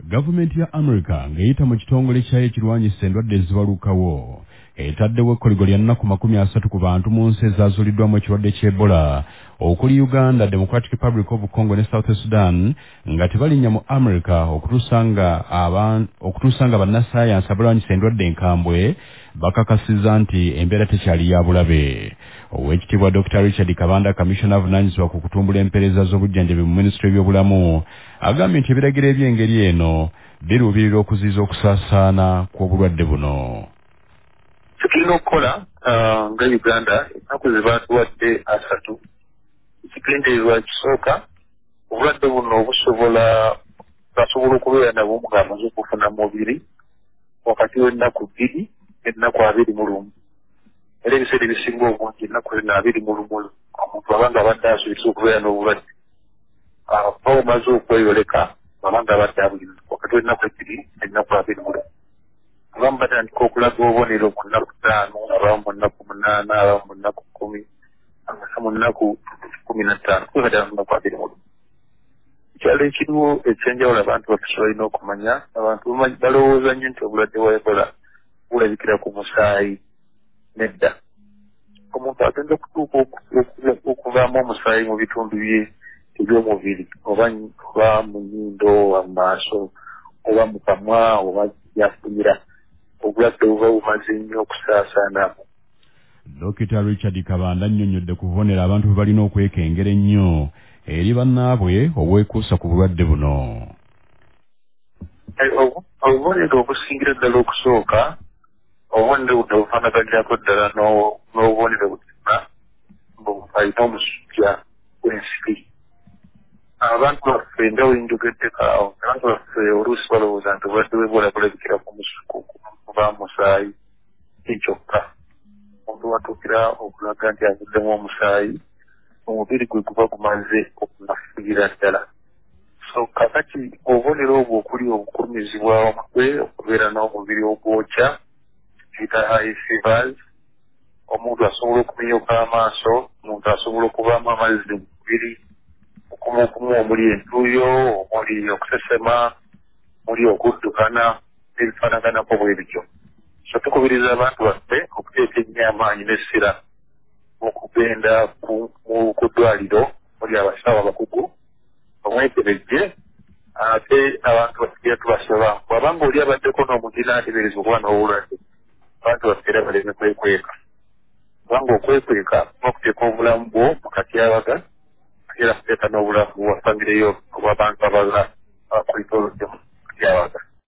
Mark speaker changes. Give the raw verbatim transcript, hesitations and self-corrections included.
Speaker 1: Gavumenti ya America ng'eyita mu kitongole kyayo ekirwanyisa endwadde ezibalukawo etaddewo ekkoligo lya nnaku makumi asatu ku bantu mu nsi ezaazuuliddwamu ekirwadde ky'Ebola okuli Uganda, Democratic Republic of Congo ne South Sudan nga tebalinnya mu America okutuusa nga aban okutuusa nga bannassaayansi abalwanyisa endwadde enkambwe bakakasizza nti embeera tekyali ya bulabe. Oweekitiibwa Doctor Richard Kabanda, Commissioner avunaanyizibwa ku kutumbula empeereza z'obujjanjabi mu Minisitule y'ebyobulamu, agambye nti ebiragiro eby'engeri eno biruubirira okuziyiza okusaasaana kw'obulwadde buno.
Speaker 2: Tulina okukola nga Uganda ennaku ze baatuwadde asatu ekigendererwa kisooka obulwadde buno obusobola basobola okubeera nabwo ng'amaze okufuna mubiri wakati w'ennaku bbiri n'ennaku abiri mu lumu era ebiseera ebisinga obungi ennaku zino abiri mu lumu omuntu abanga abadde asuubiriza okubeera n'obulwadde aba omaze okweyoleka abanga abadde abulina wakati w'ennaku ebbiri n'ennaku abiri mu lumu abamu batandika okulaga obubonero mu nnaku ttaano abamu mu nnaku munaana abamu mu nnaku kkumi amasa mu nnaku kkumi na ttaano kwekatera mu nnaku abiri mu lumu ekyalo ekiriwo ekyenjawulo abantu baffe balina okumanya abantu balowooza nnyo nti obulwadde bwa Ebola bulabikira ku musaayi nedda omuntu agenda okutuuka okuvaamu omusaayi mu bitundu bye ebyomubiri oba mu nnyindo oba mu maaso oba mu kamwa oba yafunira obulwadde buba bumaze nnyo okusaasaana.
Speaker 1: Dokita Richard Kabanda annyonnyodde ku bubonero abantu bwe balina okwekengera ennyo eri bannaabwe obwekuusa ku bulwadde buno.
Speaker 2: Obubonero obusingira ddala okusooka obubonero buno bufaanaganirako ddala n'obubonero butima alina omusujja gw'ensiri. Abantu baffe nga wenjogeddeko awo abantu baffe oluusi balowooza nti obulwadde bw'Ebola bulabikira ku kuva mu musaayi kyokka. Omuntu watuukira okulaga nti avuddemu omusaayi omubiri gwe guba gumaze okunafuira ddala. So kakati obubonero obwo okuli obukulumizibwa omutwe okubeera n'omubiri ogwokya tuyita high fevers, omuntu asobola okumenyoka amaaso, omuntu asobola okubaamu amazzi mu mubiri, okumukumu omuli entuuyo, omuli okusesema, omuli okuddukana n'ebifaanaganako bwe bityo. So tukubiriza abantu baffe okuteeka ennyo amaanyi n'essira okugenda ku ddwaliro muli abasawo abakugu omwekebejje ate abantu baffe tubasaba bw'abanga oli abaddeko n'omugina ateebereza okuba n'obulwadde abantu baffe era baleme kwekweka kubanga okwekweka n'okuteeka obulamu bwo mu katyabaga era kuteeka n'obulamu bwa famireyo obw'abantu abalala abakwita oluddemu.